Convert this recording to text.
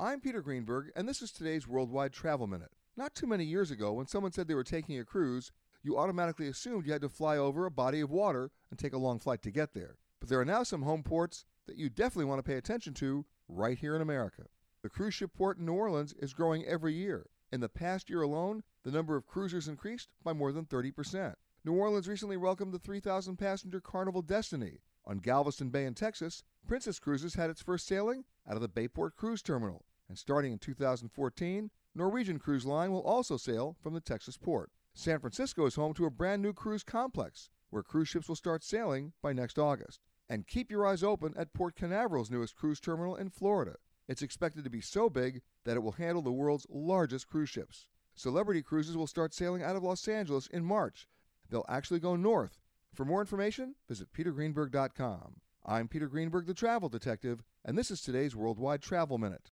I'm Peter Greenberg, and this is today's Worldwide Travel Minute. Not too many years ago, when someone said they were taking a cruise, you automatically assumed you had to fly over a body of water and take a long flight to get there. But there are now some home ports that you definitely want to pay attention to right here in America. The cruise ship port in New Orleans is growing every year. In the past year alone, the number of cruisers increased by more than 30%. New Orleans recently welcomed the 3,000-passenger Carnival Destiny. On Galveston Bay in Texas, Princess Cruises had its first sailing out of the Bayport Cruise Terminal. And starting in 2014, Norwegian Cruise Line will also sail from the Texas port. San Francisco is home to a brand new cruise complex, where cruise ships will start sailing by next August. And keep your eyes open at Port Canaveral's newest cruise terminal in Florida. It's expected to be so big that it will handle the world's largest cruise ships. Celebrity Cruises will start sailing out of Los Angeles in March. They'll actually go north. For more information, visit petergreenberg.com. I'm Peter Greenberg, the Travel Detective, and this is today's Worldwide Travel Minute.